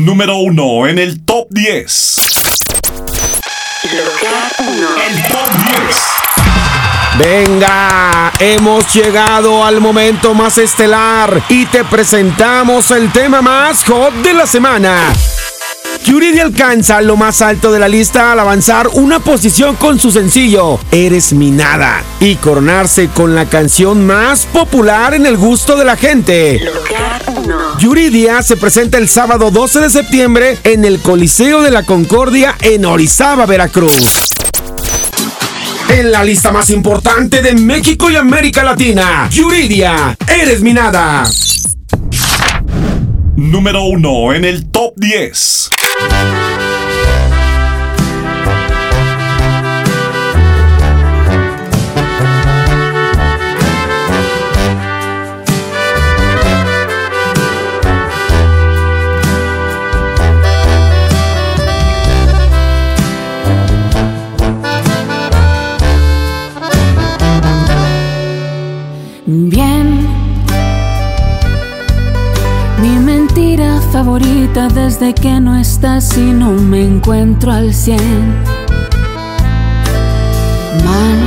Número 1 en el Top 10. Lugar 1. El Top 10. Venga, hemos llegado al momento más estelar y te presentamos el tema más hot de la semana. Yuridia alcanza lo más alto de la lista al avanzar una posición con su sencillo Eres mi nada y coronarse con la canción más popular en el gusto de la gente. Lugar 1. Yuridia se presenta el sábado 12 de septiembre en el Coliseo de la Concordia en Orizaba, Veracruz. En la lista más importante de México y América Latina, Yuridia, Eres mi nada. Número 1 en el Top 10. Bien, mi mentira favorita desde que no estás y no me encuentro al 100. Mal,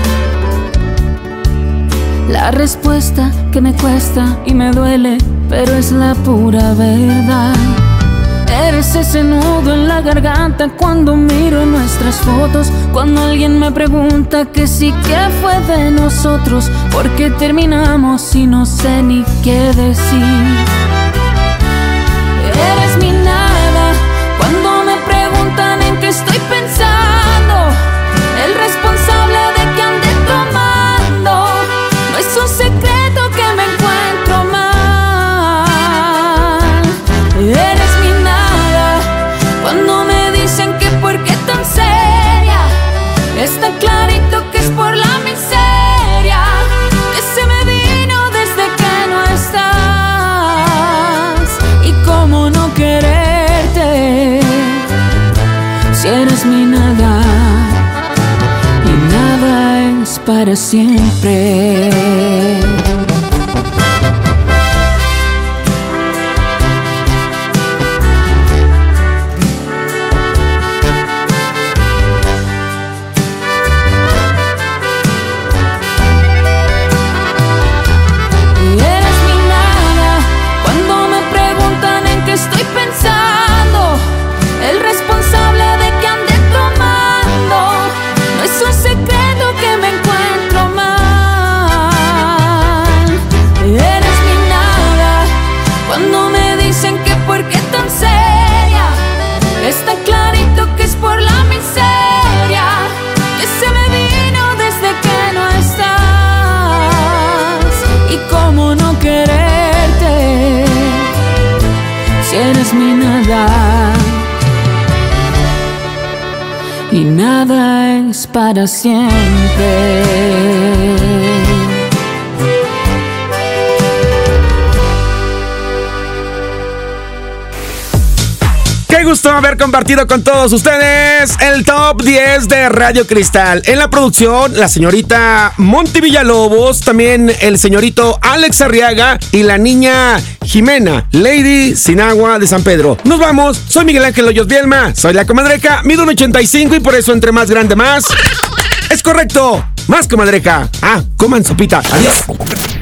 la respuesta que me cuesta y me duele, pero es la pura verdad. Eres ese nudo en la garganta cuando miro nuestras fotos, cuando alguien me pregunta que sí, que fue de nosotros, porque terminamos y no sé ni qué decir. Eres mi nada cuando me preguntan en qué estoy pensando, el responsable de que ande tomando, no es un secreto que me encuentro mal. Eres mi nada cuando me dicen que por qué tan seria, está clarito que es por la miseria que se me vino desde que no estás. Y cómo no quererte si eres mi nada y nada es para siempre. Está clarito que es por la miseria que se me vino desde que no estás. Y cómo no quererte si eres mi nada y nada es para siempre. Qué gusto haber compartido con todos ustedes el Top 10 de Radio Cristal. En la producción, la señorita Monty Villalobos, también el señorito Alex Arriaga y la niña Jimena, Lady Sinagua de San Pedro. Nos vamos, soy Miguel Ángel Hoyos Bielma, soy la comadreja, mido 1.85 y por eso entre más grande más. Es correcto, más comadreja. Coman sopita. Adiós.